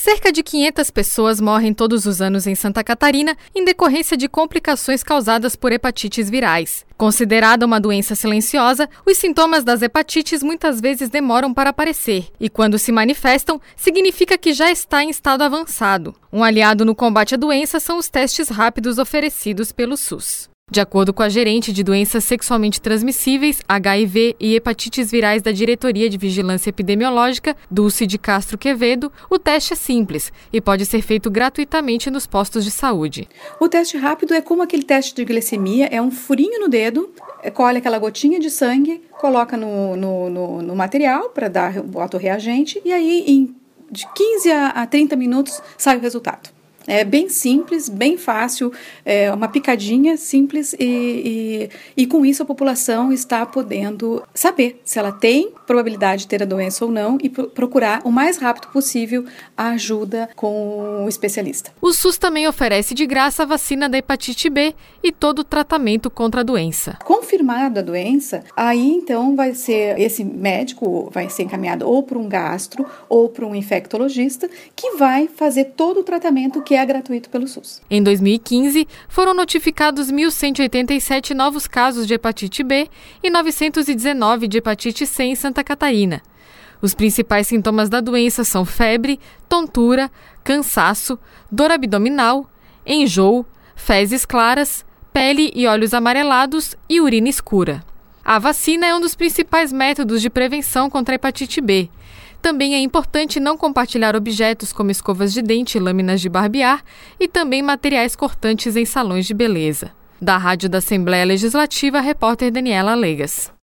Cerca de 500 pessoas morrem todos os anos em Santa Catarina em decorrência de complicações causadas por hepatites virais. Considerada uma doença silenciosa, os sintomas das hepatites muitas vezes demoram para aparecer e, quando se manifestam, significa que já está em estado avançado. Um aliado no combate à doença são os testes rápidos oferecidos pelo SUS. De acordo com a gerente de doenças sexualmente transmissíveis, HIV e hepatites virais da Diretoria de Vigilância Epidemiológica, Dulce de Castro Quevedo, o teste é simples e pode ser feito gratuitamente nos postos de saúde. O teste rápido é como aquele teste de glicemia, é um furinho no dedo, colhe aquela gotinha de sangue, coloca no material para dar o autorreagente e aí de 15 a 30 minutos sai o resultado. É bem simples, bem fácil, é uma picadinha simples e com isso a população está podendo saber se ela tem probabilidade de ter a doença ou não e procurar o mais rápido possível a ajuda com o especialista. O SUS também oferece de graça a vacina da hepatite B e todo o tratamento contra a doença. Confirmada a doença, aí então esse médico vai ser encaminhado ou para um gastro ou para um infectologista que vai fazer todo o tratamento que é gratuito pelo SUS. Em 2015, foram notificados 1.187 novos casos de hepatite B e 919 de hepatite C em Santa Catarina. Os principais sintomas da doença são febre, tontura, cansaço, dor abdominal, enjoo, fezes claras, pele e olhos amarelados e urina escura. A vacina é um dos principais métodos de prevenção contra a hepatite B. Também é importante não compartilhar objetos como escovas de dente, lâminas de barbear e também materiais cortantes em salões de beleza. Da Rádio da Assembleia Legislativa, a repórter Daniela Legas.